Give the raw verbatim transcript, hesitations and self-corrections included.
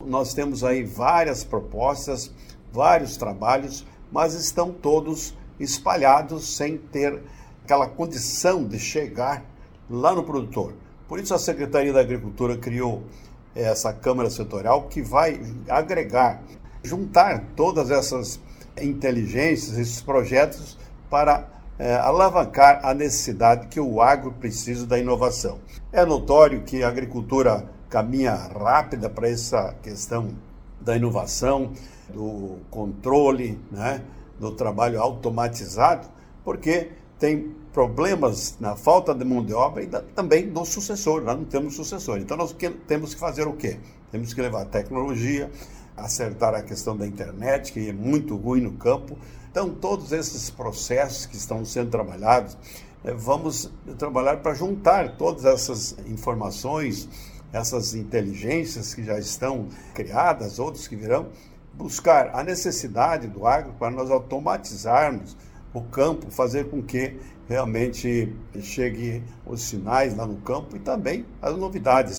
nós temos aí várias propostas, vários trabalhos, mas estão todos espalhados sem ter aquela condição de chegar lá no produtor. Por isso a Secretaria da Agricultura criou essa Câmara Setorial que vai agregar, juntar todas essas inteligências, esses projetos para é, alavancar a necessidade que o agro precisa da inovação. É notório que a agricultura caminha rápida para essa questão da inovação, do controle, né, do trabalho automatizado, porque tem problemas na falta de mão de obra e da, também do sucessor. Nós não temos sucessor. Então nós que, temos que fazer o quê? Temos que levar tecnologia, acertar a questão da internet, que é muito ruim no campo. Então todos esses processos que estão sendo trabalhados, eh, vamos trabalhar para juntar todas essas informações, essas inteligências que já estão criadas, outros que virão, buscar a necessidade do agro para nós automatizarmos o campo, fazer com que realmente chegue os sinais lá no campo e também as novidades.